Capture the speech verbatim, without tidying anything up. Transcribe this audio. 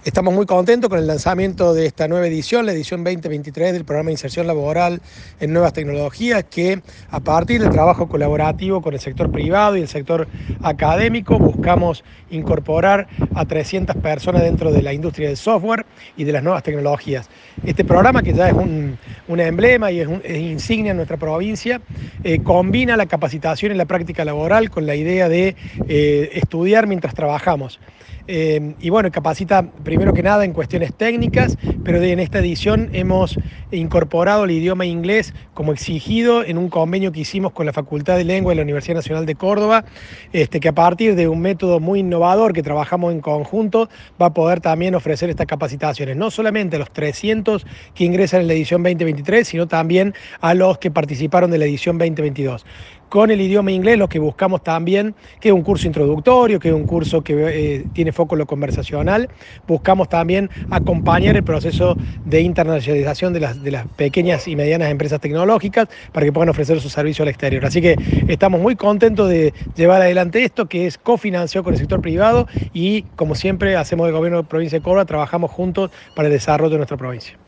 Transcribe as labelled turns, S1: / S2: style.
S1: Estamos muy contentos con el lanzamiento de esta nueva edición, la edición veinte veintitrés del programa de inserción laboral en nuevas tecnologías, que a partir del trabajo colaborativo con el sector privado y el sector académico buscamos incorporar a trescientas personas dentro de la industria del software y de las nuevas tecnologías. Este programa, que ya es un, un emblema y es, un, es insignia en nuestra provincia, eh, combina la capacitación y la práctica laboral con la idea de eh, estudiar mientras trabajamos. Eh, y bueno, capacita primero que nada en cuestiones técnicas, pero en esta edición hemos incorporado el idioma inglés como exigido en un convenio que hicimos con la Facultad de Lengua de la Universidad Nacional de Córdoba, este, que a partir de un método muy innovador que trabajamos en conjunto va a poder también ofrecer estas capacitaciones, no solamente a los trescientos que ingresan en la edición veinte veintitrés, sino también a los que participaron de la edición veinte veintidós. Con el idioma inglés lo que buscamos también, que es un curso introductorio, que es un curso que eh, tiene foco en lo conversacional, buscamos también acompañar el proceso de internacionalización de las, de las pequeñas y medianas empresas tecnológicas para que puedan ofrecer su servicio al exterior. Así que estamos muy contentos de llevar adelante esto, que es cofinanciado con el sector privado y, como siempre hacemos el gobierno de la provincia de Córdoba, trabajamos juntos para el desarrollo de nuestra provincia.